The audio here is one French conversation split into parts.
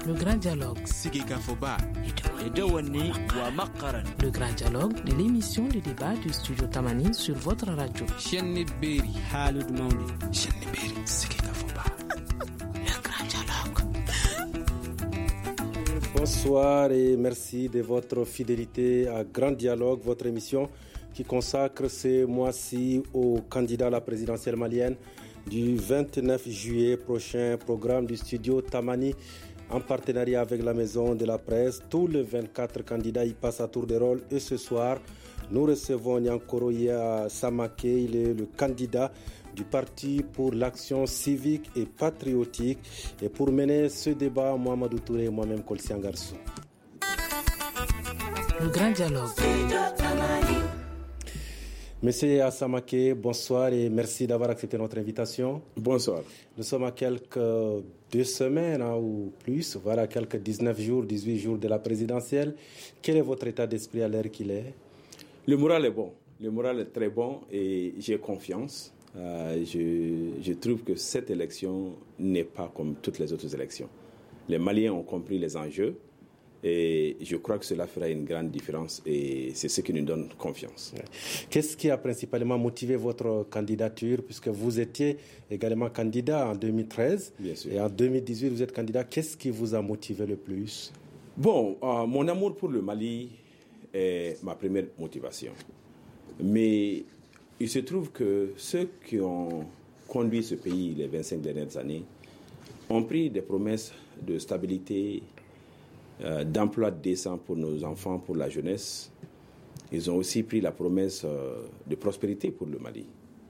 Le grand dialogue. Le grand dialogue de l'émission de débat du studio Tamani sur votre radio. Le grand dialogue. Bonsoir et merci de votre fidélité à Grand Dialogue, votre émission qui consacre ce mois-ci au candidat à la présidentielle malienne du 29 juillet prochain. Programme du studio Tamani en partenariat avec la Maison de la Presse. Tous les 24 candidats y passent à tour de rôle et ce soir, nous recevons Nyankoroya Samake. Il est le candidat du Parti pour l'action civique et patriotique. Et pour mener ce débat, Mohamedou Touré et moi-même, Kolsian Garsou. Le grand dialogue. Monsieur Asamake, bonsoir et merci d'avoir accepté notre invitation. Bonsoir. Nous sommes à quelques 2 semaines ou plus, voilà, quelques 19 jours, 18 jours de la présidentielle. Quel est votre état d'esprit à l'heure qu'il est? Le moral est bon. Le moral est très bon et j'ai confiance. Je trouve que cette élection n'est pas comme toutes les autres élections. Les Maliens ont compris les enjeux et je crois que cela fera une grande différence et c'est ce qui nous donne confiance. Qu'est-ce qui a principalement motivé votre candidature, puisque vous étiez également candidat en 2013 et en 2018 vous êtes candidat? Qu'est-ce qui vous a motivé le plus? Bon, mon amour pour le Mali est ma première motivation. Mais il se trouve que ceux qui ont conduit ce pays les 25 dernières années ont pris des promesses de stabilité, d'emploi décent pour nos enfants, pour la jeunesse. Ils ont aussi pris la promesse de prospérité pour le Mali.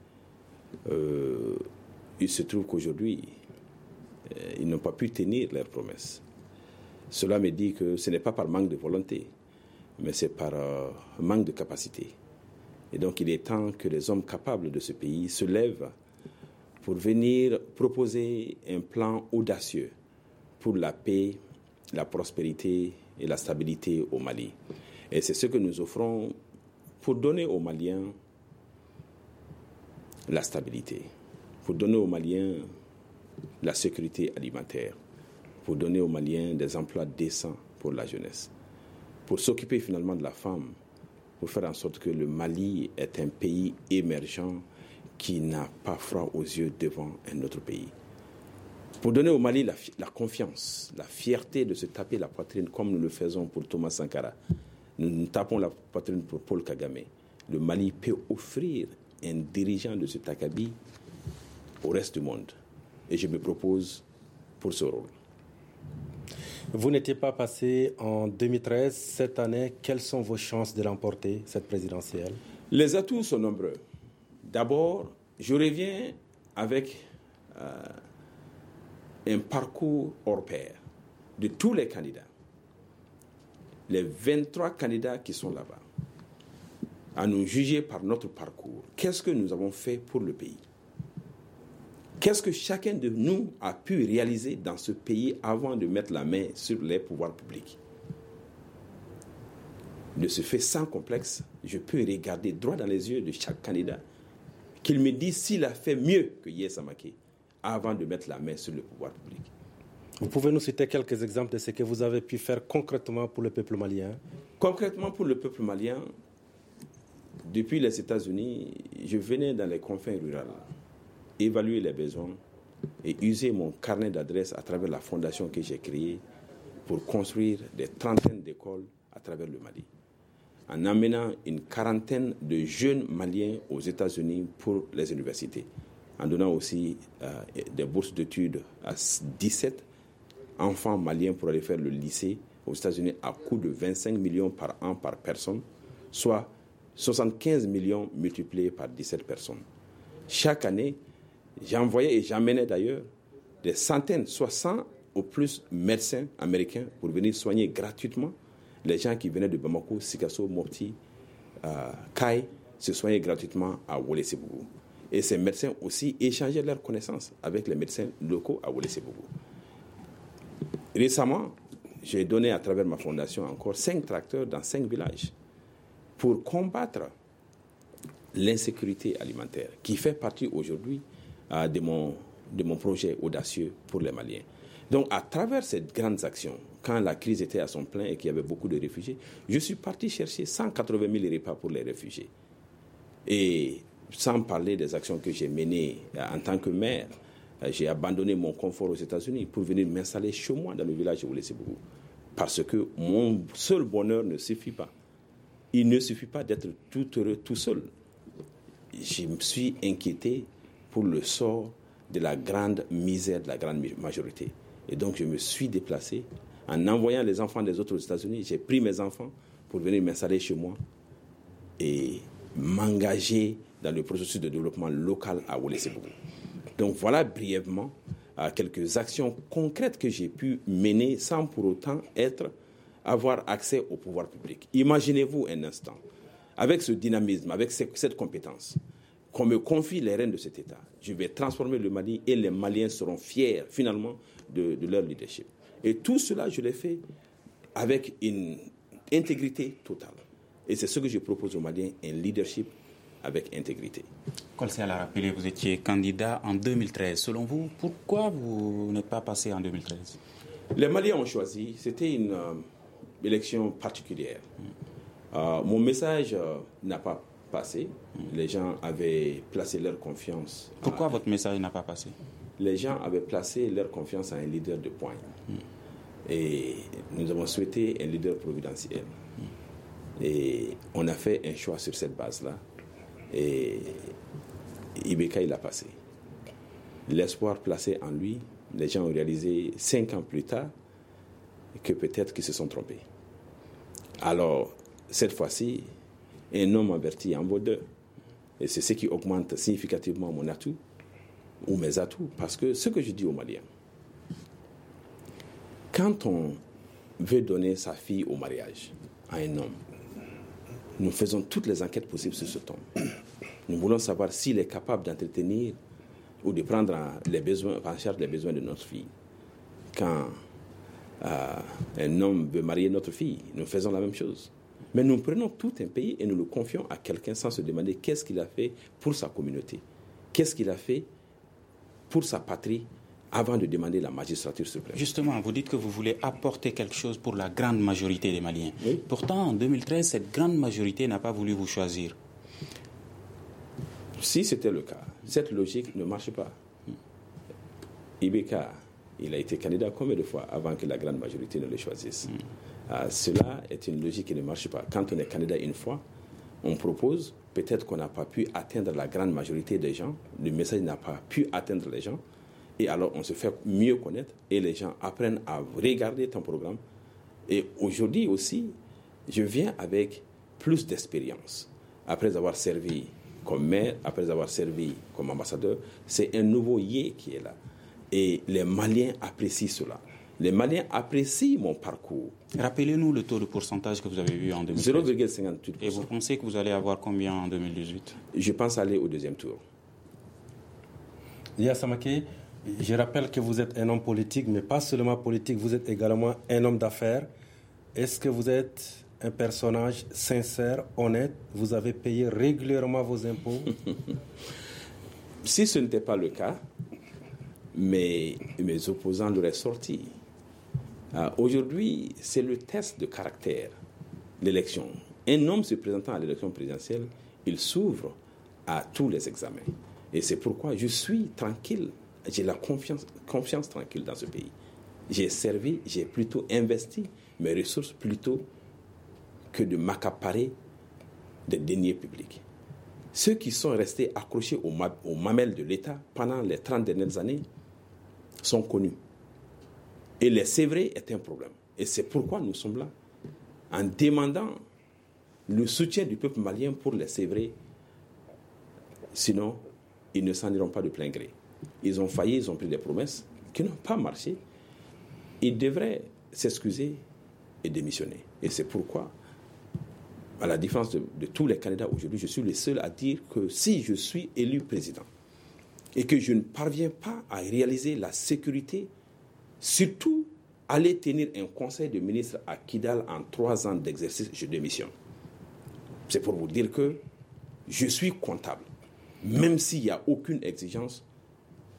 Il se trouve qu'aujourd'hui, ils n'ont pas pu tenir leurs promesses. Cela me dit que ce n'est pas par manque de volonté, mais c'est par manque de capacité. Et donc il est temps que les hommes capables de ce pays se lèvent pour venir proposer un plan audacieux pour la paix, la prospérité et la stabilité au Mali. Et c'est ce que nous offrons pour donner aux Maliens la stabilité, pour donner aux Maliens la sécurité alimentaire, pour donner aux Maliens des emplois décents pour la jeunesse, pour s'occuper finalement de la femme, pour faire en sorte que le Mali est un pays émergent qui n'a pas froid aux yeux devant un autre pays. Pour donner au Mali la confiance, la fierté de se taper la poitrine comme nous le faisons pour Thomas Sankara. Nous tapons la poitrine pour Paul Kagame. Le Mali peut offrir un dirigeant de ce acabit au reste du monde. Et je me propose pour ce rôle. Vous n'étiez pas passé en 2013. Cette année, quelles sont vos chances de l'emporter, cette présidentielle? Les atouts sont nombreux. D'abord, je reviens avec un parcours hors pair de tous les candidats. Les 23 candidats qui sont là-bas, à nous juger par notre parcours. Qu'est-ce que nous avons fait pour le pays? Qu'est-ce que chacun de nous a pu réaliser dans ce pays avant de mettre la main sur les pouvoirs publics? De ce fait, sans complexe, je peux regarder droit dans les yeux de chaque candidat, qu'il me dise s'il a fait mieux que Yaya Samake avant de mettre la main sur le pouvoir public. Vous pouvez nous citer quelques exemples de ce que vous avez pu faire concrètement pour le peuple malien? Concrètement pour le peuple malien, depuis les États-Unis, je venais dans les confins ruraux, évaluer les besoins et user mon carnet d'adresses à travers la fondation que j'ai créée pour construire des trentaines d'écoles à travers le Mali, en amenant une quarantaine de jeunes Maliens aux États-Unis pour les universités, en donnant aussi des bourses d'études à 17 enfants maliens pour aller faire le lycée aux États-Unis à coût de 25 millions par an par personne, soit 75 millions multipliés par 17 personnes. Chaque année, j'envoyais et j'emmenais d'ailleurs des centaines, soit 100 ou plus médecins américains pour venir soigner gratuitement les gens qui venaient de Bamako, Sikasso, Mopti, Kai, se soigner gratuitement à Wole-Sebougou. Et ces médecins aussi échangeaient leurs connaissances avec les médecins locaux à Wole-Sebougou. Récemment, j'ai donné à travers ma fondation encore 5 tracteurs dans 5 villages pour combattre l'insécurité alimentaire qui fait partie aujourd'hui de mon de mon projet audacieux pour les Maliens. Donc, à travers ces grandes actions, quand la crise était à son plein et qu'il y avait beaucoup de réfugiés, je suis parti chercher 180 000 repas pour les réfugiés. Et sans parler des actions que j'ai menées en tant que maire, j'ai abandonné mon confort aux États-Unis pour venir m'installer chez moi dans le village de Wole-Sebugou. Parce que mon seul bonheur ne suffit pas. Il ne suffit pas d'être tout heureux tout seul. Je me suis inquiété pour le sort de la grande misère de la grande majorité. Et donc, je me suis déplacé. En envoyant les enfants des autres aux États-Unis, j'ai pris mes enfants pour venir m'installer chez moi et m'engager dans le processus de développement local à Wole-Sebugou. Donc, voilà brièvement quelques actions concrètes que j'ai pu mener sans pour autant avoir accès au pouvoir public. Imaginez-vous un instant, avec ce dynamisme, avec cette compétence, qu'on me confie les rênes de cet État. Je vais transformer le Mali et les Maliens seront fiers, finalement, de leur leadership. Et tout cela, je l'ai fait avec une intégrité totale. Et c'est ce que je propose aux Maliens, un leadership avec intégrité. Kolsé l'a rappelé, vous étiez candidat en 2013. Selon vous, pourquoi vous n'êtes pas passé en 2013 ? Les Maliens ont choisi, c'était une élection particulière. Mon message n'a pas passé. Les gens avaient placé leur confiance. Pourquoi votre message n'a pas passé ? Les gens avaient placé leur confiance à un leader de poigne. Et nous avons souhaité un leader providentiel. Et on a fait un choix sur cette base-là. Et Ibeka, il a passé. L'espoir placé en lui, les gens ont réalisé 5 ans plus tard que peut-être qu'ils se sont trompés. Alors, cette fois-ci, un homme averti en vaut 2. Et c'est ce qui augmente significativement mon atout, ou mes atouts. Parce que ce que je dis aux Maliens, quand on veut donner sa fille au mariage à un homme, nous faisons toutes les enquêtes possibles sur cet homme. Nous voulons savoir s'il est capable d'entretenir ou de prendre en charge les besoins de notre fille. Quand un homme veut marier notre fille, nous faisons la même chose. Mais nous prenons tout un pays et nous le confions à quelqu'un sans se demander qu'est-ce qu'il a fait pour sa communauté, qu'est-ce qu'il a fait pour sa patrie, avant de demander la magistrature suprême. Justement, vous dites que vous voulez apporter quelque chose pour la grande majorité des Maliens. Oui. Pourtant, en 2013, cette grande majorité n'a pas voulu vous choisir. Si c'était le cas, cette logique ne marche pas. Ibeka, il a été candidat combien de fois avant que la grande majorité ne le choisisse? Cela est une logique qui ne marche pas. Quand on est candidat une fois, on propose, peut-être qu'on n'a pas pu atteindre la grande majorité des gens, le message n'a pas pu atteindre les gens, et alors on se fait mieux connaître et les gens apprennent à regarder ton programme. Et aujourd'hui aussi, je viens avec plus d'expérience. Après avoir servi comme maire, après avoir servi comme ambassadeur, c'est un nouveau Yé qui est là. Et les Maliens apprécient cela. Les Maliens apprécient mon parcours. Rappelez-nous le taux de pourcentage que vous avez eu en 2018. 0,58%. Et vous pensez que vous allez avoir combien en 2018 ? Je pense aller au deuxième tour. Lia Samake, je rappelle que vous êtes un homme politique, mais pas seulement politique, vous êtes également un homme d'affaires. Est-ce que vous êtes un personnage sincère, honnête? Vous avez payé régulièrement vos impôts? Si ce n'était pas le cas, mes opposants l'auraient sorti. Aujourd'hui, c'est le test de caractère, l'élection. Un homme se présentant à l'élection présidentielle, il s'ouvre à tous les examens. Et c'est pourquoi je suis tranquille. J'ai la confiance tranquille dans ce pays. J'ai servi, j'ai plutôt investi mes ressources plutôt que de m'accaparer des deniers publics. Ceux qui sont restés accrochés aux mamelles de l'État pendant les 30 dernières années sont connus. Et les sévrés est un problème. Et c'est pourquoi nous sommes là, en demandant le soutien du peuple malien pour les sévrés. Sinon, ils ne s'en iront pas de plein gré. Ils ont failli, ils ont pris des promesses qui n'ont pas marché. Ils devraient s'excuser et démissionner. Et c'est pourquoi, à la différence de tous les candidats aujourd'hui, je suis le seul à dire que si je suis élu président et que je ne parviens pas à réaliser la sécurité, surtout aller tenir un conseil de ministres à Kidal en 3 ans d'exercice, je démissionne. C'est pour vous dire que je suis comptable. Même s'il n'y a aucune exigence,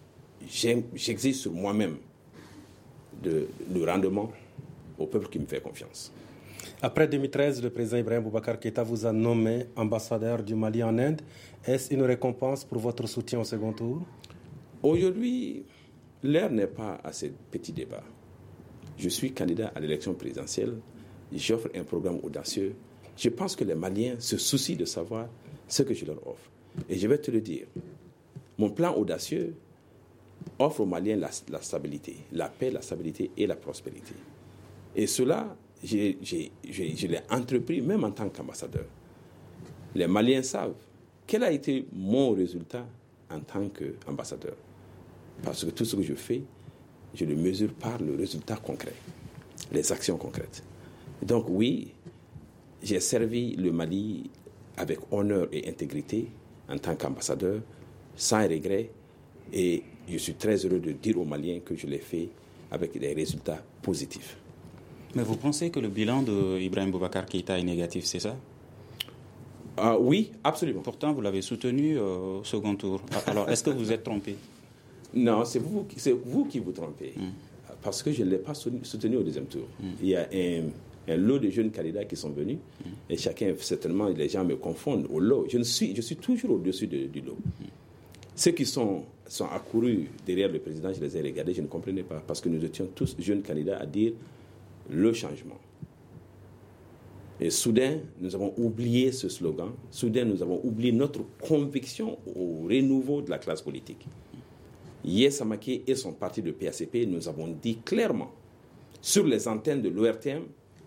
j'exige sur moi-même le rendement au peuple qui me fait confiance. Après 2013, le président Ibrahim Boubacar Keïta vous a nommé ambassadeur du Mali en Inde. Est-ce une récompense pour votre soutien au second tour? Aujourd'hui, l'heure n'est pas à ces petits débats. Je suis candidat à l'élection présidentielle. J'offre un programme audacieux. Je pense que les Maliens se soucient de savoir ce que je leur offre. Et je vais te le dire. Mon plan audacieux offre aux Maliens la stabilité, la paix, la stabilité et la prospérité. Et cela, je l'ai entrepris même en tant qu'ambassadeur. Les Maliens savent quel a été mon résultat en tant qu'ambassadeur. Parce que tout ce que je fais, je le mesure par le résultat concret, les actions concrètes. Donc oui, j'ai servi le Mali avec honneur et intégrité en tant qu'ambassadeur, sans regret, et je suis très heureux de dire aux Maliens que je l'ai fait avec des résultats positifs. Mais vous pensez que le bilan d'Ibrahim Boubacar Keïta est négatif, c'est ça? Oui, absolument. Pourtant, vous l'avez soutenu au second tour. Alors, est-ce que vous êtes trompé? Non, c'est vous qui vous trompez. Parce que je ne l'ai pas soutenu au deuxième tour. Il y a un lot de jeunes candidats qui sont venus. Et chacun, certainement, les gens me confondent au lot. Je suis toujours au-dessus du lot. Ceux qui sont accourus derrière le président, je les ai regardés, je ne comprenais pas. Parce que nous étions tous jeunes candidats à dire le changement. Et soudain, nous avons oublié ce slogan. Soudain, nous avons oublié notre conviction au renouveau de la classe politique. Yes Samake et son parti de PACP, nous avons dit clairement sur les antennes de l'ORTM,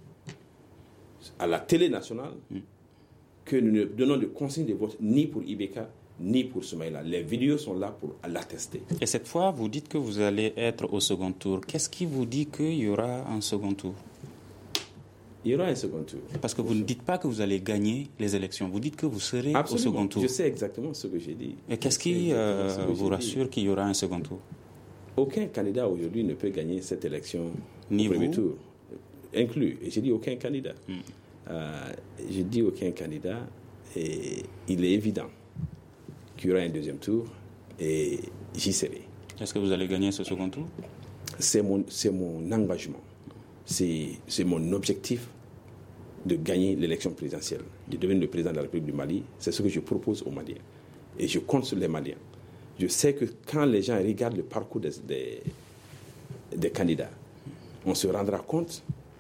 à la télé nationale, que nous ne donnons de consigne de vote ni pour Ibeka, ni pour Soumaïla. Les vidéos sont là pour l'attester. Et cette fois, vous dites que vous allez être au second tour. Qu'est-ce qui vous dit qu'il y aura un second tour? Il y aura un second tour. Parce que vous ne dites pas que vous allez gagner les élections. Vous dites que vous serez au second tour. Je sais exactement ce que j'ai dit. Et qu'est-ce qui vous rassure qu'il y aura un second tour? Aucun candidat aujourd'hui ne peut gagner cette élection au premier tour, inclus. Et j'ai dit aucun candidat. J'ai dit aucun candidat. Et il est évident qu'il y aura un deuxième tour. Et j'y serai. Est-ce que vous allez gagner ce second tour? C'est mon engagement. C'est mon objectif de gagner l'élection présidentielle, de devenir le président de la République du Mali. C'est ce que je propose aux Maliens. Et je compte sur les Maliens. Je sais que quand les gens regardent le parcours des candidats, on se rendra compte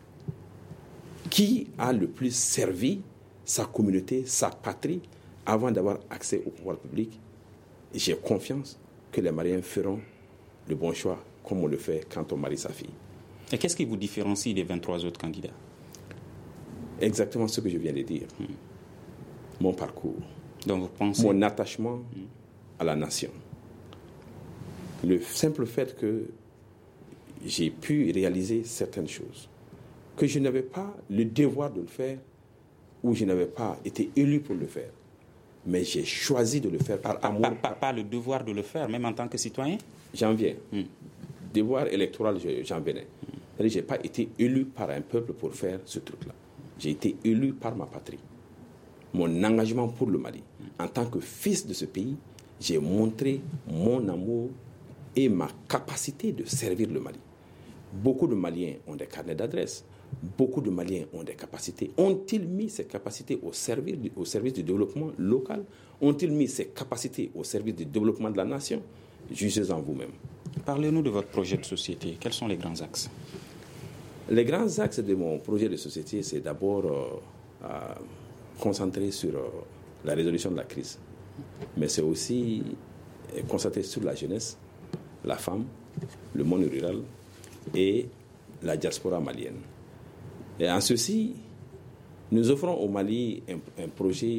qui a le plus servi sa communauté, sa patrie, avant d'avoir accès au pouvoir public. Et j'ai confiance que les Maliens feront le bon choix, comme on le fait quand on marie sa fille. Et qu'est-ce qui vous différencie des 23 autres candidats? Exactement ce que je viens de dire. Mon parcours. Donc vous pensez... Mon attachement à la nation. Le simple fait que j'ai pu réaliser certaines choses, que je n'avais pas le devoir de le faire, ou je n'avais pas été élu pour le faire, mais j'ai choisi de le faire par amour. Pas le devoir de le faire, même en tant que citoyen? J'en viens. Devoir électoral, j'en venais. C'est-à-dire, je n'ai pas été élu par un peuple pour faire ce truc-là. J'ai été élu par ma patrie. Mon engagement pour le Mali. En tant que fils de ce pays, j'ai montré mon amour et ma capacité de servir le Mali. Beaucoup de Maliens ont des carnets d'adresse. Beaucoup de Maliens ont des capacités. Ont-ils mis ces capacités au service du développement local? Ont-ils mis ces capacités au service du développement de la nation? Jugez-en vous-même. Parlez-nous de votre projet de société. Quels sont les grands axes? Les grands axes de mon projet de société, c'est d'abord concentrer sur la résolution de la crise. Mais c'est aussi concentrer sur la jeunesse, la femme, le monde rural et la diaspora malienne. Et en ceci, nous offrons au Mali un projet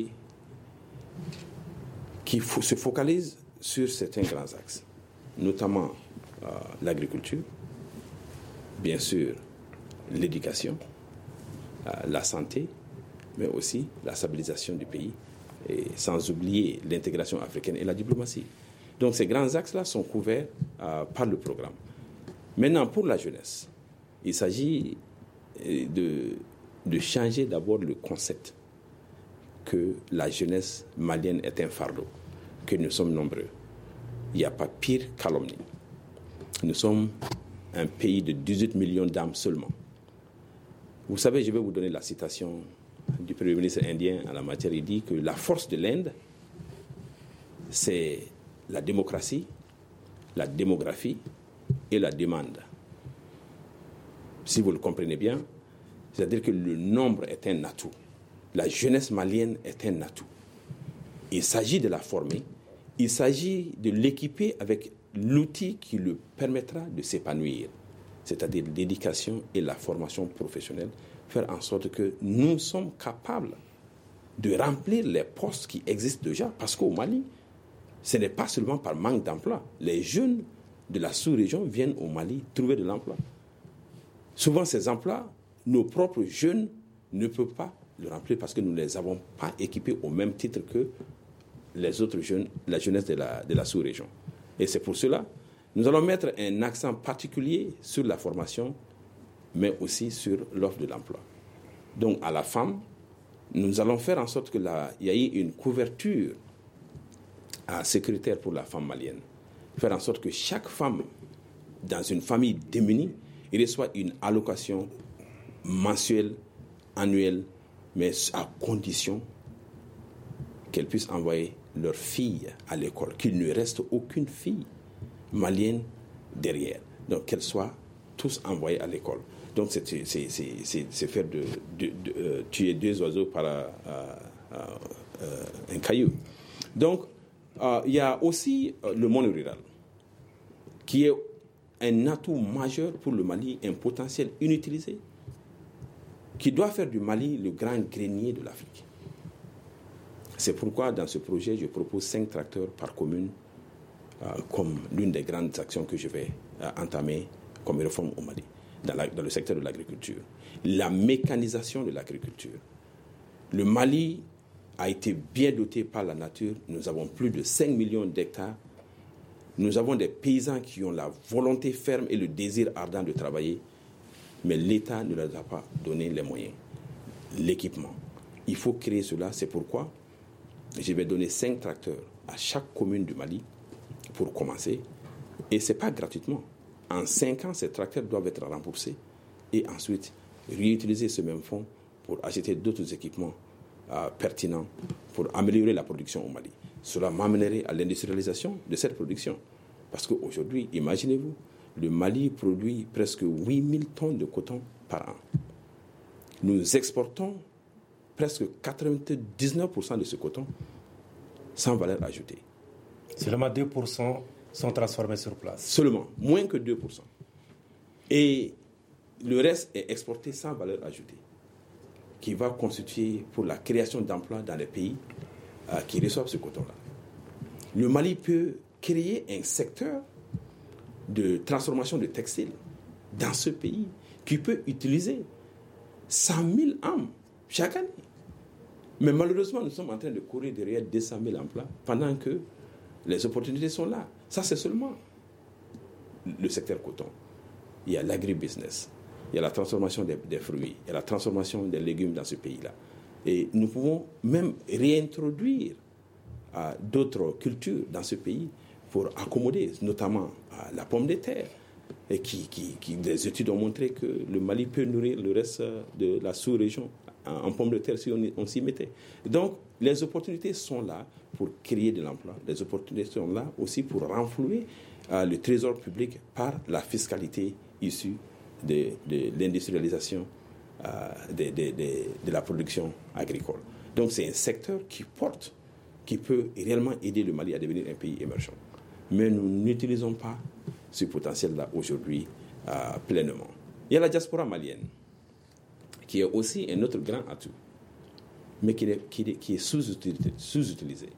qui se focalise sur certains grands axes, notamment l'agriculture, bien sûr l'éducation, la santé, mais aussi la stabilisation du pays, et sans oublier l'intégration africaine et la diplomatie. Donc ces grands axes-là sont couverts par le programme. Maintenant, pour la jeunesse, il s'agit de changer d'abord le concept que la jeunesse malienne est un fardeau, que nous sommes nombreux. Il n'y a pas pire calomnie. Nous sommes un pays de 18 millions d'âmes seulement. Vous savez, je vais vous donner la citation du Premier ministre indien en la matière. Il dit que la force de l'Inde, c'est la démocratie, la démographie et la demande. Si vous le comprenez bien, c'est-à-dire que le nombre est un atout. La jeunesse malienne est un atout. Il s'agit de la former, il s'agit de l'équiper avec l'outil qui lui permettra de s'épanouir, c'est-à-dire l'éducation et la formation professionnelle, faire en sorte que nous sommes capables de remplir les postes qui existent déjà. Parce qu'au Mali, ce n'est pas seulement par manque d'emploi. Les jeunes de la sous-région viennent au Mali trouver de l'emploi. Souvent, ces emplois, nos propres jeunes ne peuvent pas le remplir parce que nous ne les avons pas équipés au même titre que les autres jeunes, la jeunesse de la sous-région. Et c'est pour cela que nous allons mettre un accent particulier sur la formation, mais aussi sur l'offre de l'emploi. Donc, à la femme, nous allons faire en sorte qu'il y ait une couverture sécuritaire pour la femme malienne. Faire en sorte que chaque femme, dans une famille démunie, reçoit une allocation mensuelle, annuelle, mais à condition qu'elles puissent envoyer leurs filles à l'école, qu'il ne reste aucune fille malienne derrière. Donc, qu'elles soient tous envoyées à l'école. Donc, c'est faire tuer deux oiseaux par un caillou. Donc, il y a aussi le monde rural, qui est un atout majeur pour le Mali, un potentiel inutilisé, qui doit faire du Mali le grand grenier de l'Afrique. C'est pourquoi, dans ce projet, je propose 5 tracteurs par commune, comme l'une des grandes actions que je vais entamer comme réforme au Mali, dans le secteur de l'agriculture. La mécanisation de l'agriculture. Le Mali a été bien doté par la nature. Nous avons plus de 5 millions d'hectares. Nous avons des paysans qui ont la volonté ferme et le désir ardent de travailler, mais l'État ne leur a pas donné les moyens, l'équipement. Il faut créer cela, c'est pourquoi je vais donner 5 tracteurs à chaque commune du Mali pour commencer. Et ce n'est pas gratuitement. En 5 ans, ces tracteurs doivent être remboursés et ensuite réutiliser ce même fonds pour acheter d'autres équipements pertinents pour améliorer la production au Mali. Cela m'amènerait à l'industrialisation de cette production. Parce qu'aujourd'hui, imaginez-vous, le Mali produit presque 8000 tonnes de coton par an. Nous exportons presque 99% de ce coton sans valeur ajoutée. Seulement 2% sont transformés sur place. Seulement, moins que 2%. Et le reste est exporté sans valeur ajoutée, qui va constituer pour la création d'emplois dans les pays qui reçoivent ce coton-là. Le Mali peut créer un secteur de transformation de textiles dans ce pays qui peut utiliser 100 000 âmes chaque année. Mais malheureusement, nous sommes en train de courir derrière 200 000 emplois pendant que les opportunités sont là. Ça, c'est seulement le secteur coton. Il y a l'agribusiness, il y a la transformation des fruits, il y a la transformation des légumes dans ce pays-là. Et nous pouvons même réintroduire d'autres cultures dans ce pays pour accommoder notamment la pomme de terre. Et des études ont montré que le Mali peut nourrir le reste de la sous-région en pommes de terre si on s'y mettait. Donc, les opportunités sont là pour créer de l'emploi. Les opportunités sont là aussi pour renflouer le trésor public par la fiscalité issue de l'industrialisation de la production agricole. Donc, c'est un secteur qui peut réellement aider le Mali à devenir un pays émergent. Mais nous n'utilisons pas ce potentiel-là aujourd'hui pleinement. Il y a la diaspora malienne, qui est aussi un autre grand atout, mais qui est sous-utilisé.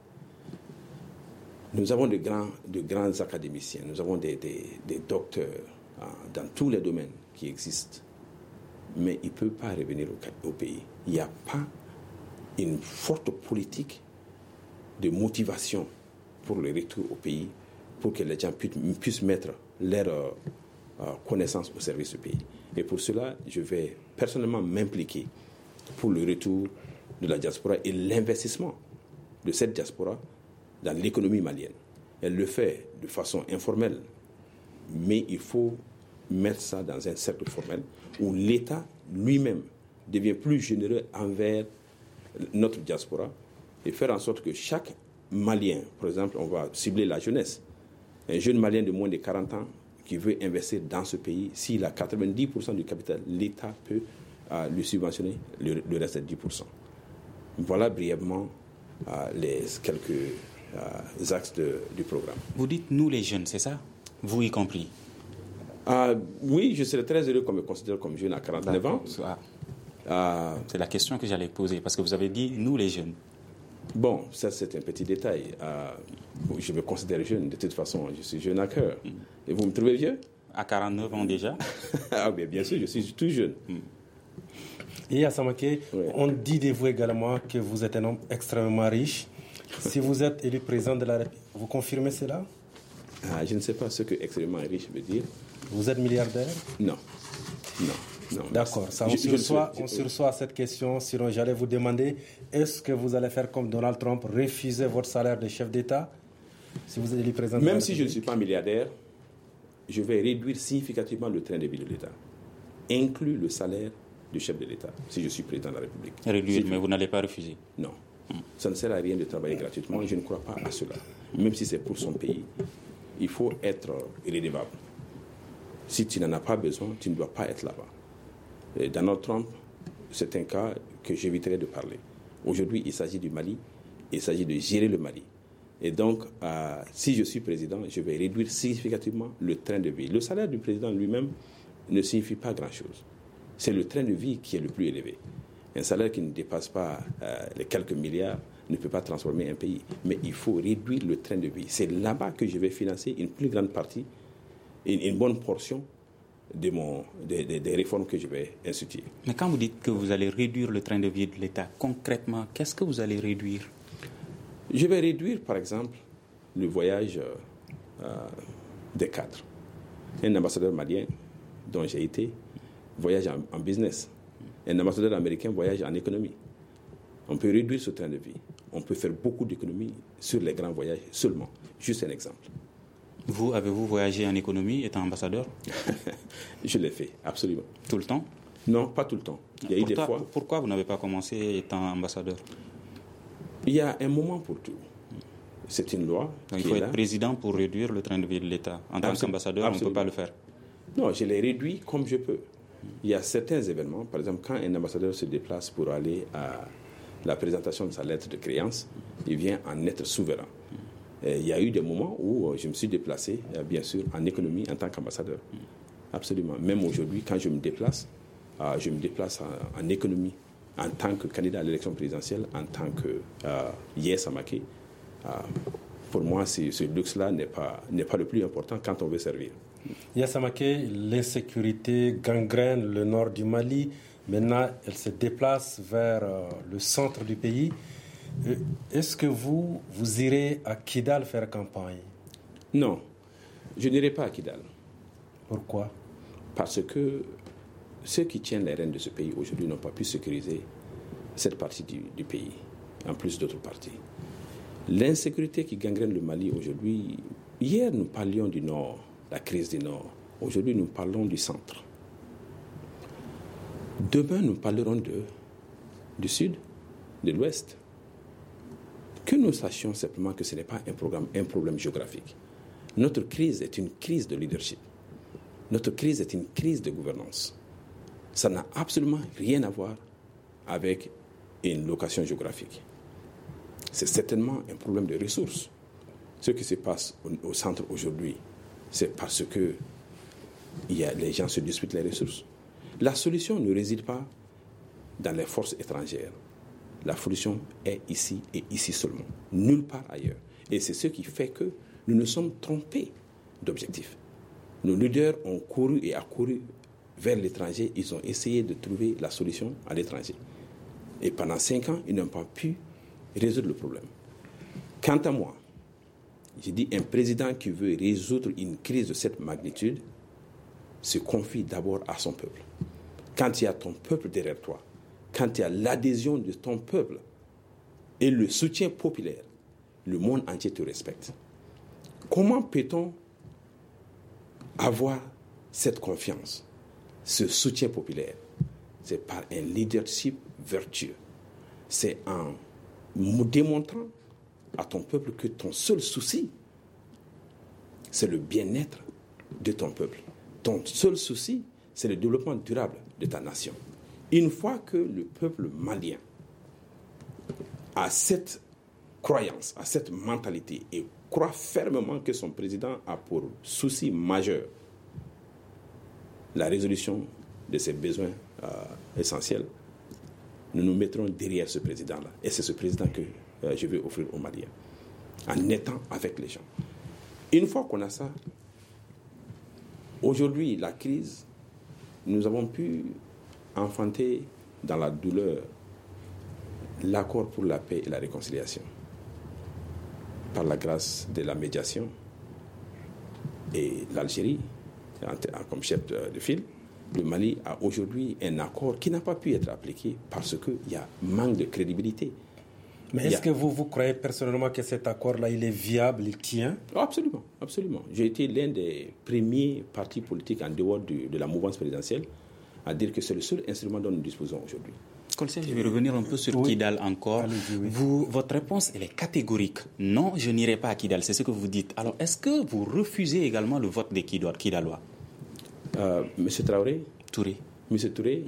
Nous avons de grands académiciens, nous avons des docteurs dans tous les domaines qui existent, mais ils ne peuvent pas revenir au pays. Il n'y a pas une forte politique de motivation pour le retour au pays, pour que les gens puissent mettre leurs connaissances au service du pays. Et pour cela, je vais personnellement m'impliquer pour le retour de la diaspora et l'investissement de cette diaspora dans l'économie malienne. Elle le fait de façon informelle Mais il faut mettre ça dans un cercle formel où l'État lui-même devient plus généreux envers notre diaspora et faire en sorte que chaque Malien, par exemple, on va cibler la jeunesse, un jeune Malien de moins de 40 ans qui veut investir dans ce pays, s'il a 90% du capital, l'État peut lui subventionner le reste de 10%. Voilà brièvement les quelques axes du programme. Vous dites nous les jeunes, c'est ça? Vous y compris? Oui, je serais très heureux qu'on me considère comme jeune à 49 ans. C'est la question que j'allais poser, parce que vous avez dit nous les jeunes. Bon, ça c'est un petit détail. Je me considère jeune, de toute façon, je suis jeune à cœur. Et vous me trouvez vieux? À 49 ans déjà? Ah, bien sûr, je suis tout jeune. Et à Samake, on dit de vous également que vous êtes un homme extrêmement riche. Si vous êtes élu président de la République, vous confirmez cela? Je ne sais pas ce que extrêmement riche veut dire. Vous êtes milliardaire? Non. D'accord, on sursoit à cette question. Sinon, j'allais vous demander, est-ce que vous allez faire comme Donald Trump, refuser votre salaire de chef d'État si vous êtes élu président? Même si je ne suis pas milliardaire, je vais réduire significativement le train de vie de l'État, inclus le salaire du chef de l'État, si je suis président de la République. Réduire, mais vous n'allez pas refuser? Non. Ça ne sert à rien de travailler gratuitement. Je ne crois pas à cela. Même si c'est pour son pays, il faut être irrédevable. Si tu n'en as pas besoin, tu ne dois pas être là-bas. Et Donald Trump, c'est un cas que j'éviterai de parler. Aujourd'hui, il s'agit du Mali, il s'agit de gérer le Mali. Et donc, si je suis président, je vais réduire significativement le train de vie. Le salaire du président lui-même ne signifie pas grand-chose. C'est le train de vie qui est le plus élevé. Un salaire qui ne dépasse pas les quelques milliards ne peut pas transformer un pays. Mais il faut réduire le train de vie. C'est là-bas que je vais financer une plus grande partie, une bonne portion des réformes que je vais instituer. Mais quand vous dites que vous allez réduire le train de vie de l'État, concrètement, qu'est-ce que vous allez réduire? Je vais réduire, par exemple, le voyage des cadres. Un ambassadeur malien dont j'ai été voyage en business. Un ambassadeur américain voyage en économie. On peut réduire ce train de vie. On peut faire beaucoup d'économies sur les grands voyages seulement. Juste un exemple. Vous, avez-vous voyagé en économie étant ambassadeur? Je l'ai fait, absolument. Tout le temps? Non, pas tout le temps. Il y a eu des fois. Pourquoi vous n'avez pas commencé étant ambassadeur? Il y a un moment pour tout. C'est une loi. Donc il faut être président pour réduire le train de vie de l'État. En tant qu'ambassadeur, on ne peut pas le faire. Non, je l'ai réduit comme je peux. Il y a certains événements, par exemple, quand un ambassadeur se déplace pour aller à la présentation de sa lettre de créance, il vient en être souverain. Et il y a eu des moments où je me suis déplacé, bien sûr, en économie en tant qu'ambassadeur. Absolument. Même aujourd'hui, quand je me déplace en économie en tant que candidat à l'élection présidentielle, en tant que Yaya Samake. Pour moi, ce luxe-là n'est pas le plus important quand on veut servir. Yaya Samake, l'insécurité gangrène le nord du Mali. Maintenant, elle se déplace vers le centre du pays. Est-ce que vous irez à Kidal faire campagne? Non, je n'irai pas à Kidal. Pourquoi? Parce que ceux qui tiennent les rênes de ce pays aujourd'hui n'ont pas pu sécuriser cette partie du pays, en plus d'autres parties. L'insécurité qui gangrène le Mali aujourd'hui, hier nous parlions du Nord, la crise du Nord. Aujourd'hui nous parlons du centre. Demain nous parlerons du Sud, de l'Ouest. Que nous sachions simplement que ce n'est pas un problème géographique. Notre crise est une crise de leadership. Notre crise est une crise de gouvernance. Ça n'a absolument rien à voir avec une location géographique. C'est certainement un problème de ressources. Ce qui se passe au centre aujourd'hui, c'est parce que les gens se disputent les ressources. La solution ne réside pas dans les forces étrangères. La solution est ici et ici seulement, nulle part ailleurs. Et c'est ce qui fait que nous nous sommes trompés d'objectifs. Nos leaders ont couru et accouru vers l'étranger, ils ont essayé de trouver la solution à l'étranger. Et pendant 5 ans, ils n'ont pas pu résoudre le problème. Quant à moi, j'ai dit un président qui veut résoudre une crise de cette magnitude se confie d'abord à son peuple. Quand il y a ton peuple derrière toi, quand il y a l'adhésion de ton peuple et le soutien populaire, le monde entier te respecte. Comment peut-on avoir cette confiance, ce soutien populaire, c'est par un leadership vertueux. C'est en démontrant à ton peuple que ton seul souci, c'est le bien-être de ton peuple. Ton seul souci, c'est le développement durable de ta nation. Une fois que le peuple malien a cette croyance, a cette mentalité et croit fermement que son président a pour souci majeur la résolution de ses besoins essentiels, nous nous mettrons derrière ce président-là. Et c'est ce président que je vais offrir aux Maliens, en étant avec les gens. Une fois qu'on a ça, aujourd'hui, la crise, nous avons pu enfanter dans la douleur l'accord pour la paix et la réconciliation, par la grâce de la médiation. Et l'Algérie, comme chef de file, le Mali a aujourd'hui un accord qui n'a pas pu être appliqué parce qu'il y a manque de crédibilité. Mais est-ce que vous croyez personnellement que cet accord-là, il est viable, il tient? Absolument, absolument. J'ai été l'un des premiers partis politiques en dehors de la mouvance présidentielle à dire que c'est le seul instrument dont nous disposons aujourd'hui. Colsel, je vais revenir un peu sur Kidal encore. Votre réponse, elle est catégorique. Non, je n'irai pas à Kidal, c'est ce que vous dites. Alors, est-ce que vous refusez également le vote des Kidalois? Monsieur Traoré? Touré. Monsieur Touré?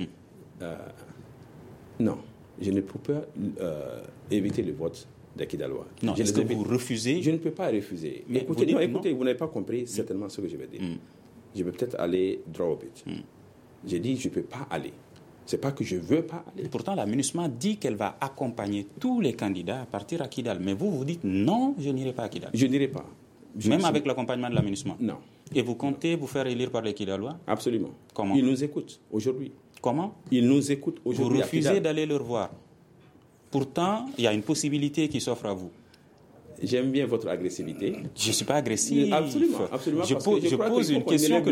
Non, je ne peux pas éviter le vote des Kidalois. Non, est-ce que vous refusez? Je ne peux pas refuser. Mais écoutez, vous n'avez pas compris certainement ce que je vais dire. Je vais peut-être aller droit au but. J'ai dit, je ne peux pas aller. Ce n'est pas que je ne veux pas aller. Pourtant, la MINUSMA dit qu'elle va accompagner tous les candidats à partir à Kidal. Mais vous dites, non, je n'irai pas à Kidal. Je n'irai pas. Même avec l'accompagnement de la MINUSMA? Non. Et vous comptez vous faire élire par les Kidalois? Absolument. Comment? Ils nous écoutent aujourd'hui. Comment? Ils nous écoutent aujourd'hui. Vous refusez d'aller leur voir. Pourtant, il y a une possibilité qui s'offre à vous. J'aime bien votre agressivité. Je ne suis pas agressif. Absolument, absolument. Je pose une question que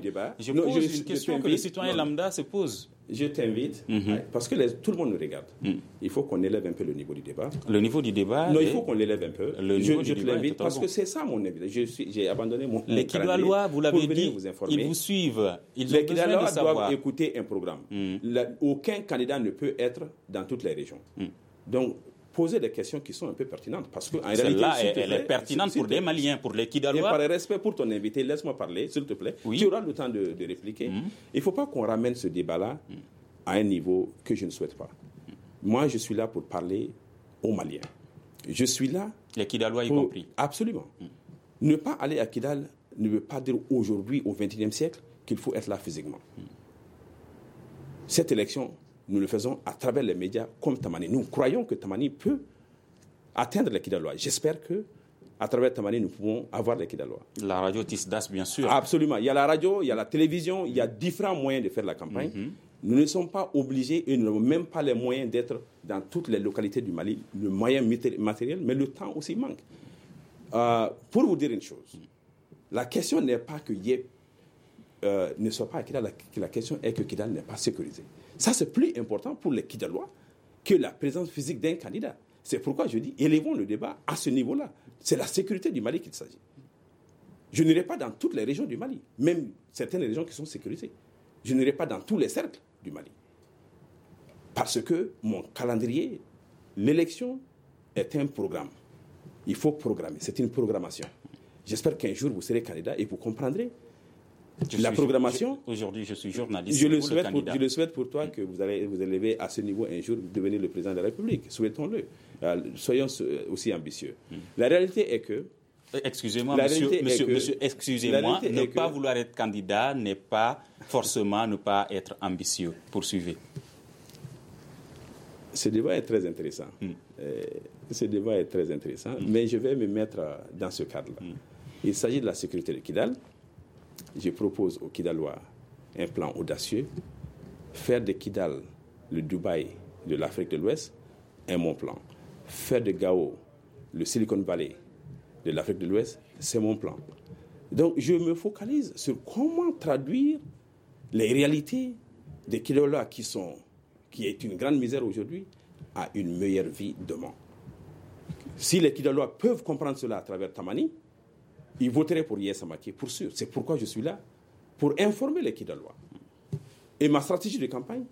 le citoyen lambda se pose. Je t'invite, parce que tout le monde nous regarde. Il faut qu'on élève un peu le niveau du débat. Le niveau du débat? Non, il faut qu'on l'élève un peu. Je te l'invite parce que c'est ça mon invitation. J'ai abandonné mon Les Kidalois, vous l'avez dit, ils vous suivent. Les Kidalois doivent écouter un programme. Aucun candidat ne peut être dans toutes les régions. Donc, poser des questions qui sont un peu pertinentes. Parce qu'en réalité, celle-là, elle est pertinente pour les Maliens, pour les Kidalois. Par respect pour ton invité, laisse-moi parler, s'il te plaît. Oui. Tu auras le temps de répliquer. Il ne faut pas qu'on ramène ce débat-là à un niveau que je ne souhaite pas. Moi, je suis là pour parler aux Maliens. Je suis là... Les Kidalois y compris. Absolument. Ne pas aller à Kidal ne veut pas dire aujourd'hui, au XXIe siècle, qu'il faut être là physiquement. Cette élection... Nous le faisons à travers les médias comme Tamani. Nous croyons que Tamani peut atteindre les Kidalois. J'espère qu'à travers Tamani, nous pouvons avoir les Kidalois. La radio Tisdas, bien sûr. Absolument. Il y a la radio, il y a la télévision, il y a différents moyens de faire la campagne. Nous ne sommes pas obligés et nous n'avons même pas les moyens d'être dans toutes les localités du Mali. Le moyen matériel, mais le temps aussi manque. Pour vous dire une chose, la question n'est pas que Yep ne soit pas à Kidal, la question est que Kidal n'est pas sécurisé. Ça, c'est plus important pour les Kidalois que la présence physique d'un candidat. C'est pourquoi je dis, élevons le débat à ce niveau-là. C'est la sécurité du Mali qu'il s'agit. Je n'irai pas dans toutes les régions du Mali, même certaines régions qui sont sécurisées. Je n'irai pas dans tous les cercles du Mali. Parce que mon calendrier, l'élection est un programme. Il faut programmer. C'est une programmation. J'espère qu'un jour, vous serez candidat et vous comprendrez la programmation. Aujourd'hui, je suis journaliste. Je le souhaite pour toi que vous allez vous élever à ce niveau un jour, devenir le président de la République. Souhaitons-le. Soyons aussi ambitieux. La réalité est que... Excusez-moi, monsieur, excusez-moi, ne pas vouloir être candidat n'est pas forcément ne pas être ambitieux. Poursuivez. Ce débat est très intéressant. Mais je vais me mettre dans ce cadre-là. Il s'agit de la sécurité de Kidal. Je propose aux Kidalois un plan audacieux, faire de Kidal le Dubaï de l'Afrique de l'Ouest, est mon plan. Faire de Gao le Silicon Valley de l'Afrique de l'Ouest, c'est mon plan. Donc je me focalise sur comment traduire les réalités des Kidalois qui est une grande misère aujourd'hui, à une meilleure vie demain. Si les Kidalois peuvent comprendre cela à travers Tamani, ils voteraient pour Yaya Samake, pour sûr. C'est pourquoi je suis là, pour informer les Kidalois. Et ma stratégie de campagne,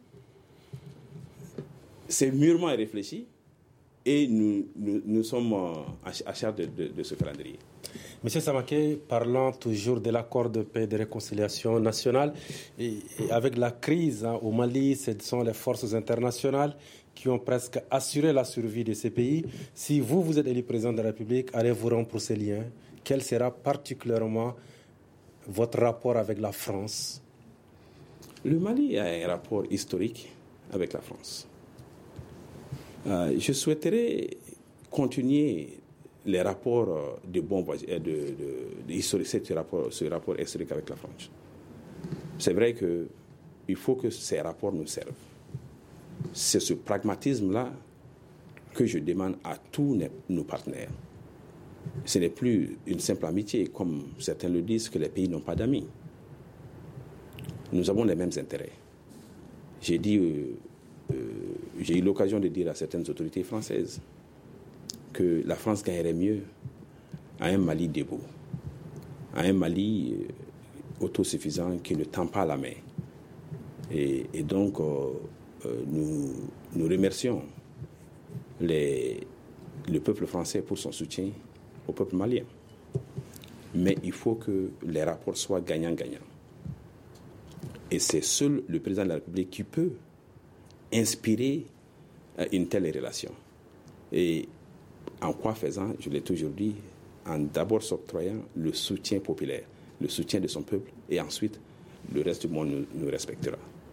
c'est mûrement réfléchi et nous sommes à charge de ce calendrier. Monsieur Samaké, parlant toujours de l'accord de paix et de réconciliation nationale, et avec la crise au Mali, ce sont les forces internationales qui ont presque assuré la survie de ces pays. Si vous êtes élu président de la République, allez-vous rompre ces liens? Quel sera particulièrement votre rapport avec la France? Le Mali a un rapport historique avec la France. Je souhaiterais continuer les rapports de bon voisinage, ce rapport historique avec la France. C'est vrai qu'il faut que ces rapports nous servent. C'est ce pragmatisme-là que je demande à tous nos partenaires. Ce n'est plus une simple amitié, comme certains le disent, que les pays n'ont pas d'amis. Nous avons les mêmes intérêts. J'ai eu l'occasion de dire à certaines autorités françaises que la France gagnerait mieux à un Mali debout, à un Mali autosuffisant qui ne tend pas la main. Et donc, nous remercions le peuple français pour son soutien au peuple malien. Mais il faut que les rapports soient gagnant-gagnant. Et c'est seul le président de la République qui peut inspirer une telle relation. Et en quoi faisant, je l'ai toujours dit, en d'abord s'octroyant le soutien populaire, le soutien de son peuple, et ensuite le reste du monde nous respectera.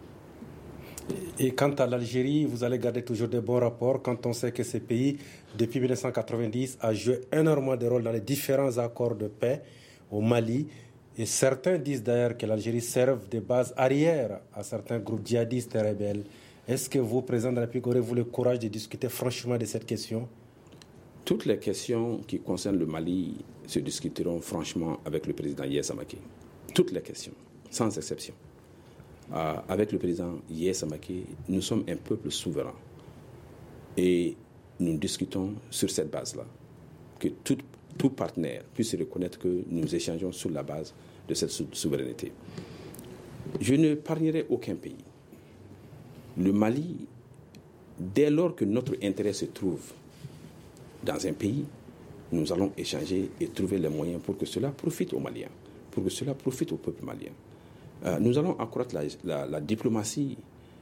Et quant à l'Algérie, vous allez garder toujours de bons rapports quand on sait que ce pays, depuis 1990, a joué énormément de rôle dans les différents accords de paix au Mali. Et certains disent d'ailleurs que l'Algérie serve de base arrière à certains groupes djihadistes et rebelles. Est-ce que vous, président de la République, aurez-vous le courage de discuter franchement de cette question? Toutes les questions qui concernent le Mali se discuteront franchement avec le président Yaya Samaké. Toutes les questions, sans exception. Avec le président Yaya Samaké, nous sommes un peuple souverain. Et nous discutons sur cette base-là. Que tout partenaire puisse reconnaître que nous échangeons sur la base de cette souveraineté. Je ne parlerai aucun pays. Le Mali, dès lors que notre intérêt se trouve dans un pays, nous allons échanger et trouver les moyens pour que cela profite aux Maliens, pour que cela profite au peuple malien. Nous allons accroître la diplomatie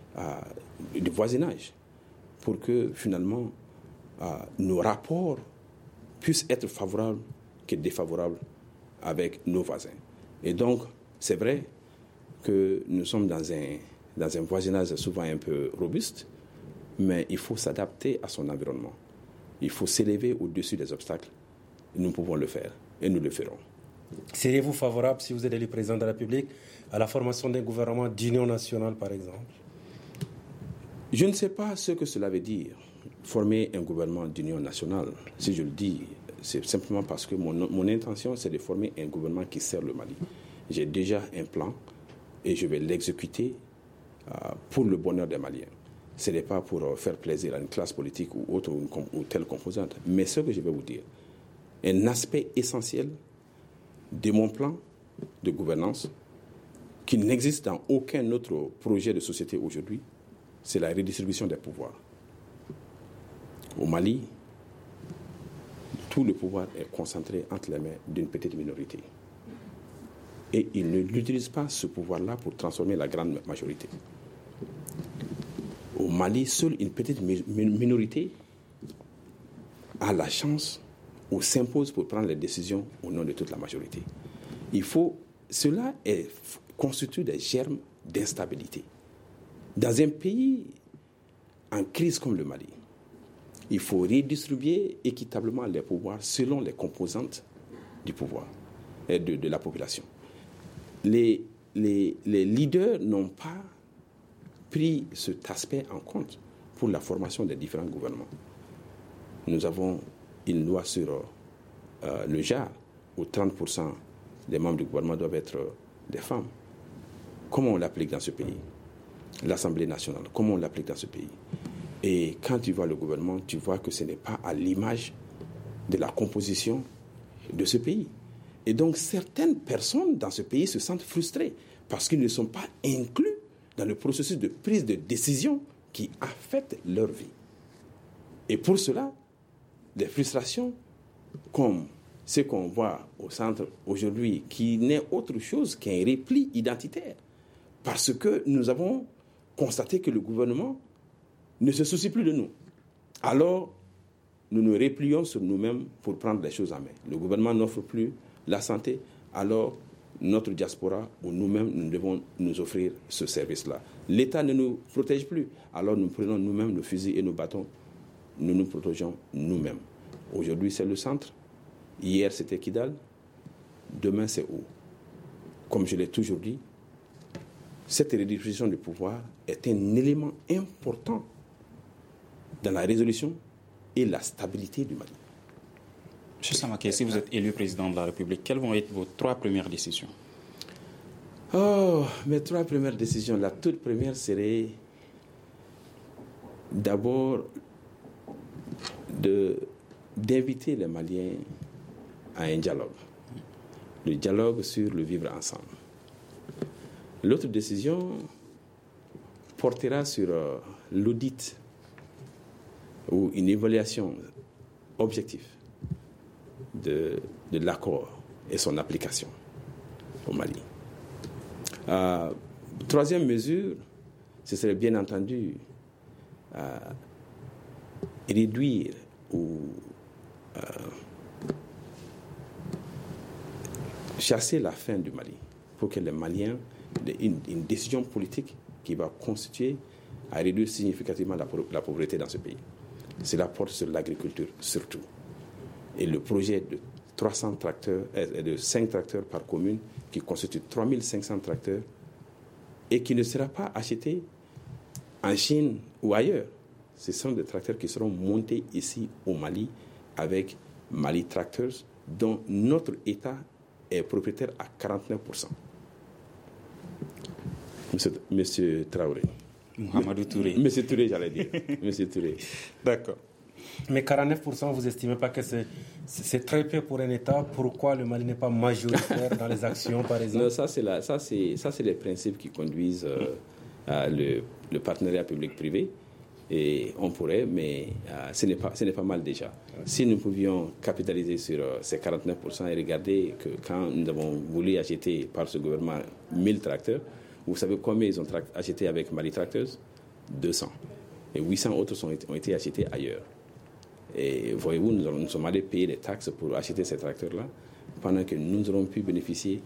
du voisinage pour que finalement nos rapports puissent être favorables que défavorables avec nos voisins. Et donc, c'est vrai que nous sommes dans un voisinage souvent un peu robuste, mais il faut s'adapter à son environnement. Il faut s'élever au-dessus des obstacles. Nous pouvons le faire et nous le ferons. Seriez-vous favorable, si vous êtes élu président de la République, à la formation d'un gouvernement d'union nationale, par exemple? Je ne sais pas ce que cela veut dire, former un gouvernement d'union nationale. Si je le dis, c'est simplement parce que mon intention, c'est de former un gouvernement qui sert le Mali. J'ai déjà un plan et je vais l'exécuter pour le bonheur des Maliens. Ce n'est pas pour faire plaisir à une classe politique ou autre ou telle composante. Mais ce que je vais vous dire, un aspect essentiel de mon plan de gouvernance qui n'existe dans aucun autre projet de société aujourd'hui, c'est la redistribution des pouvoirs. Au Mali, tout le pouvoir est concentré entre les mains d'une petite minorité. Et ils ne l'utilisent pas, ce pouvoir-là, pour transformer la grande majorité. Au Mali, seule une petite minorité a la chance ou s'impose pour prendre les décisions au nom de toute la majorité. Cela constitue des germes d'instabilité. Dans un pays en crise comme le Mali, il faut redistribuer équitablement les pouvoirs selon les composantes du pouvoir et de la population. Les leaders n'ont pas pris cet aspect en compte pour la formation des différents gouvernements. Nous avons une loi sur le genre où 30% des membres du gouvernement doivent être des femmes. Comment on l'applique dans ce pays? L'Assemblée nationale, comment on l'applique dans ce pays? Et quand tu vois le gouvernement, tu vois que ce n'est pas à l'image de la composition de ce pays. Et donc, certaines personnes dans ce pays se sentent frustrées parce qu'ils ne sont pas inclus dans le processus de prise de décision qui affecte leur vie. Et pour cela, des frustrations comme ce qu'on voit au centre aujourd'hui, qui n'est autre chose qu'un repli identitaire. Parce que nous avons constaté que le gouvernement ne se soucie plus de nous. Alors, nous nous replions sur nous-mêmes pour prendre les choses en main. Le gouvernement n'offre plus la santé, alors notre diaspora ou nous-mêmes, nous devons nous offrir ce service-là. L'État ne nous protège plus, alors nous prenons nous-mêmes le fusil et nos bâtons, nous nous protégeons nous-mêmes. Aujourd'hui, c'est le centre. Hier, c'était Kidal. Demain, c'est où? Comme je l'ai toujours dit, cette redistribution du pouvoir est un élément important dans la résolution et la stabilité du Mali. M. Samaké, si vous êtes élu président de la République, quelles vont être vos 3 premières décisions? Mes 3 premières décisions. La toute première serait d'abord d'inviter les Maliens à un dialogue. Le dialogue sur le vivre ensemble. L'autre décision portera sur l'audit ou une évaluation objective de l'accord et son application au Mali. Troisième mesure, ce serait bien entendu réduire ou chasser la faim du Mali pour que les Maliens, une décision politique qui va constituer à réduire significativement la pauvreté dans ce pays. Cela porte sur l'agriculture surtout. Et le projet de 300 tracteurs et de 5 tracteurs par commune qui constitue 3500 tracteurs et qui ne sera pas acheté en Chine ou ailleurs. Ce sont des tracteurs qui seront montés ici au Mali avec Mali Tractors dont notre État est propriétaire à 49%. Monsieur Traoré. Mohamedou Touré. Monsieur Touré, j'allais dire. Monsieur Touré. D'accord. Mais 49%, vous n'estimez pas que c'est très peu pour un État? Pourquoi le Mali n'est pas majoritaire dans les actions, par exemple? Non, ça, c'est les principes qui conduisent le partenariat public-privé. Et on pourrait, mais ce n'est pas mal déjà. Si nous pouvions capitaliser sur ces 49% et regarder que quand nous avons voulu acheter par ce gouvernement 1000 tracteurs, vous savez combien ils ont acheté avec Mali Tractors? 200. Et 800 autres ont été achetés ailleurs. Et voyez-vous, nous sommes allés payer des taxes pour acheter ces tracteurs-là, pendant que nous aurons pu bénéficier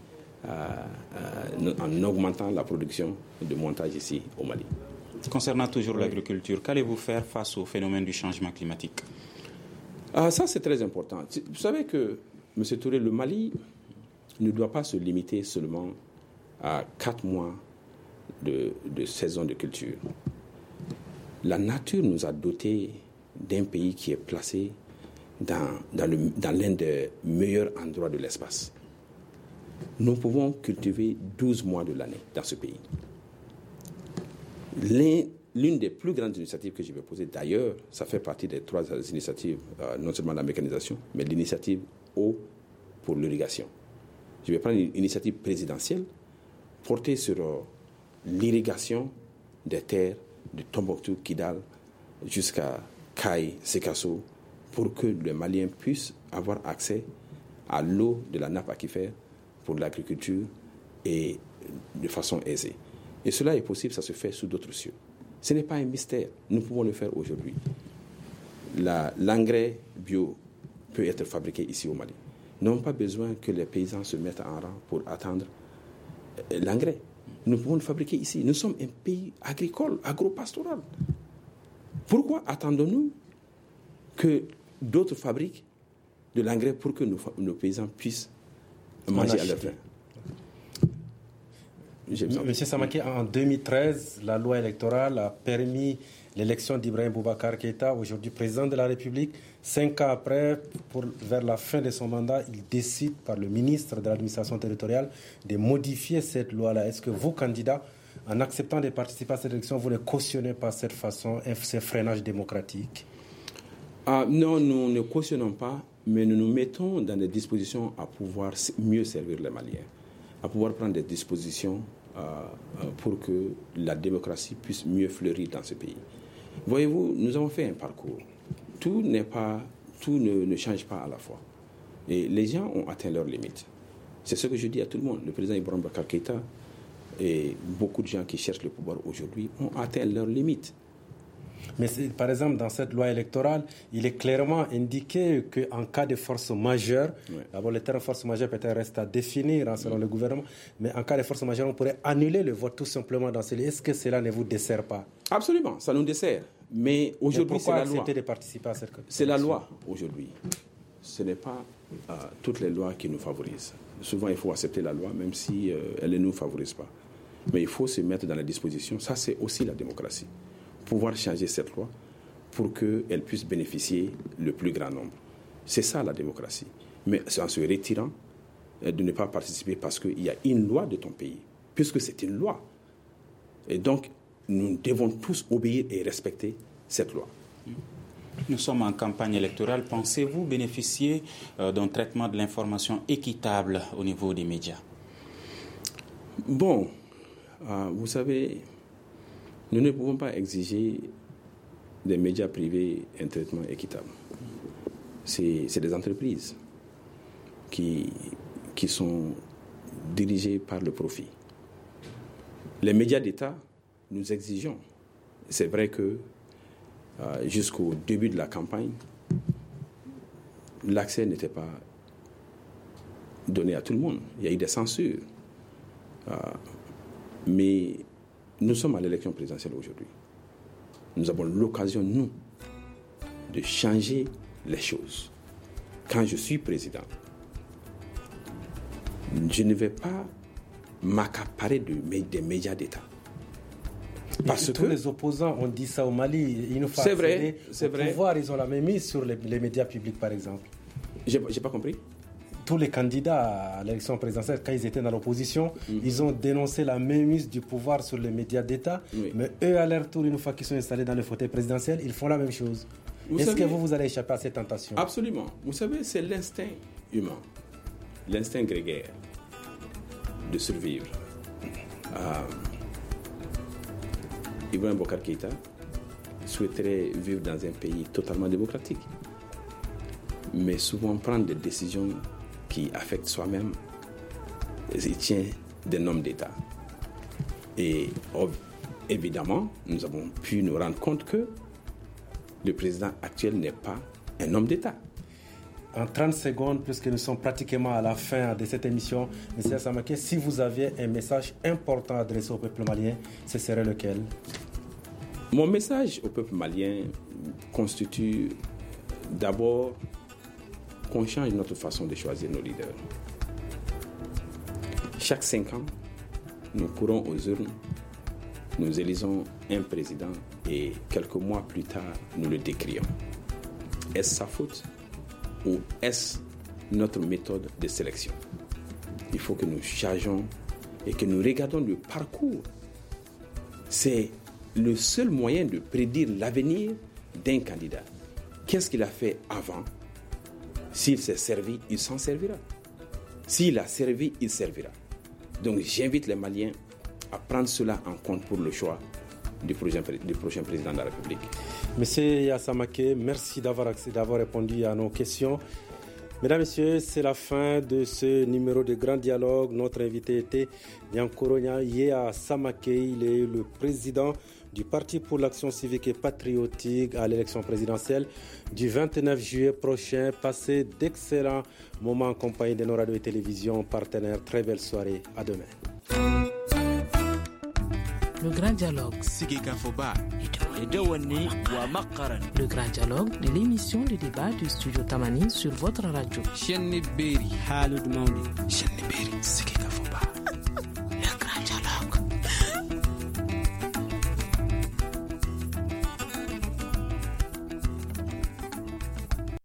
en augmentant la production de montage ici au Mali. Concernant toujours l'agriculture, qu'allez-vous faire face au phénomène du changement climatique? Ça, c'est très important. Vous savez que, M. Touré, le Mali ne doit pas se limiter seulement à 4 mois de saison de culture. La nature nous a dotés d'un pays qui est placé dans l'un des meilleurs endroits de l'espace. Nous pouvons cultiver 12 mois de l'année dans ce pays. L'une des plus grandes initiatives que je vais poser, d'ailleurs, ça fait partie des 3 initiatives, non seulement la mécanisation, mais l'initiative eau pour l'irrigation. Je vais prendre une initiative présidentielle portée sur l'irrigation des terres de Tombouctou, Kidal, jusqu'à Kaye, Sekasso, pour que les Maliens puissent avoir accès à l'eau de la nappe aquifère pour l'agriculture et de façon aisée. Et cela est possible, ça se fait sous d'autres cieux. Ce n'est pas un mystère, nous pouvons le faire aujourd'hui. L'engrais bio peut être fabriqué ici au Mali. Nous n'avons pas besoin que les paysans se mettent en rang pour attendre l'engrais. Nous pouvons le fabriquer ici. Nous sommes un pays agricole, agro-pastoral. Pourquoi attendons-nous que d'autres fabriquent de l'engrais pour que nos paysans puissent manger à leur faim? Monsieur Samaké, en 2013, la loi électorale a permis l'élection d'Ibrahim Boubacar Keïta, aujourd'hui président de la République. 5 ans après, vers la fin de son mandat, il décide par le ministre de l'administration territoriale de modifier cette loi-là. Est-ce que vous, candidats, en acceptant de participer à cette élection, vous ne cautionnez pas cette façon, ce freinage démocratique? Non, nous ne cautionnons pas, mais nous nous mettons dans des dispositions à pouvoir mieux servir les Maliens, à pouvoir prendre des dispositions pour que la démocratie puisse mieux fleurir dans ce pays. Voyez-vous, nous avons fait un parcours. Tout ne change pas à la fois. Et les gens ont atteint leurs limites. C'est ce que je dis à tout le monde. Le président Ibrahim Boubacar Keïta et beaucoup de gens qui cherchent le pouvoir aujourd'hui ont atteint leurs limites. Mais par exemple, dans cette loi électorale, il est clairement indiqué qu'en cas de force majeure, d'abord le terme force majeure peut-être reste à définir selon le gouvernement, mais en cas de force majeure, on pourrait annuler le vote tout simplement dans ce lieu. Est-ce que cela ne vous dessert pas? Absolument, ça nous dessert. Mais aujourd'hui, c'est la loi. Pourquoi accepter de participer à cette commission? C'est la loi aujourd'hui. Ce n'est pas toutes les lois qui nous favorisent. Souvent, il faut accepter la loi, même si elle ne nous favorise pas. Mais il faut se mettre dans la disposition. Ça, c'est aussi la démocratie. Pouvoir changer cette loi pour qu'elle puisse bénéficier le plus grand nombre. C'est ça la démocratie. Mais c'est en se retirant de ne pas participer parce qu'il y a une loi de ton pays, puisque c'est une loi. Et donc, nous devons tous obéir et respecter cette loi. Nous sommes en campagne électorale. Pensez-vous bénéficier d'un traitement de l'information équitable au niveau des médias? Bon, vous savez, nous ne pouvons pas exiger des médias privés un traitement équitable. C'est des entreprises qui sont dirigées par le profit. Les médias d'État, nous exigeons. C'est vrai que jusqu'au début de la campagne, l'accès n'était pas donné à tout le monde. Il y a eu des censures. Mais nous sommes à l'élection présidentielle aujourd'hui. Nous avons l'occasion, nous, de changer les choses. Quand je suis président, je ne vais pas m'accaparer des médias d'État. Parce que tous les opposants ont dit ça au Mali. Une fois accédés au pouvoir, ils ont la même mise sur les médias publics, par exemple. J'ai pas compris. Tous les candidats à l'élection présidentielle, quand ils étaient dans l'opposition, ils ont dénoncé la mainmise du pouvoir sur les médias d'État. Mais eux, à leur tour, une fois qu'ils sont installés dans le fauteuil présidentiel, ils font la même chose. Est-ce que vous allez échapper à cette tentation? Absolument. Vous savez, c'est l'instinct humain, l'instinct grégaire de survivre. Ibrahim Boubacar Keïta souhaiterait vivre dans un pays totalement démocratique. Mais souvent prendre des décisions qui affectent soi-même, il tient d'un homme d'État. Et évidemment, nous avons pu nous rendre compte que le président actuel n'est pas un homme d'État. En 30 secondes, puisque nous sommes pratiquement à la fin de cette émission, M. Samaké, si vous aviez un message important adressé au peuple malien, ce serait lequel? Mon message au peuple malien constitue d'abord qu'on change notre façon de choisir nos leaders. Chaque 5 ans, nous courons aux urnes, nous élisons un président et quelques mois plus tard, nous le décrions. Est-ce sa faute ou est-ce notre méthode de sélection? Il faut que nous changeons et que nous regardions le parcours. C'est le seul moyen de prédire l'avenir d'un candidat. Qu'est-ce qu'il a fait avant? S'il s'est servi, il s'en servira. S'il a servi, il servira. Donc j'invite les Maliens à prendre cela en compte pour le choix du prochain président de la République. Monsieur Yassamake, merci d'avoir répondu à nos questions. Mesdames, Messieurs, c'est la fin de ce numéro de Grand Dialogue. Notre invité était Yankoro Yaya Samake. Il est le président du Parti pour l'action civique et patriotique à l'élection présidentielle du 29 juillet prochain. Passez d'excellents moments en compagnie de nos radios et télévisions partenaires. Très belle soirée. À demain. Le Grand Dialogue. Le Grand Dialogue de l'émission de débat du studio Tamani sur votre radio.